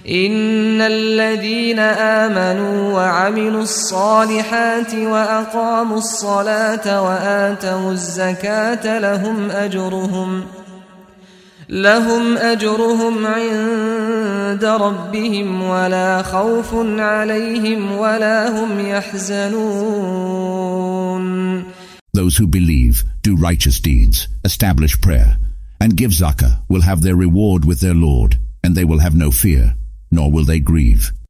إن الذين آمنوا وعملوا الصالحات وأقاموا الصلاة وآتوا الزكاة لهم أجرهم عند ربهم ولا خوف عليهم ولا هم يحزنون. Those who believe, do righteous deeds, establish prayer, and give zakah will have their reward with their Lord, and they will have no fear, nor will they grieve.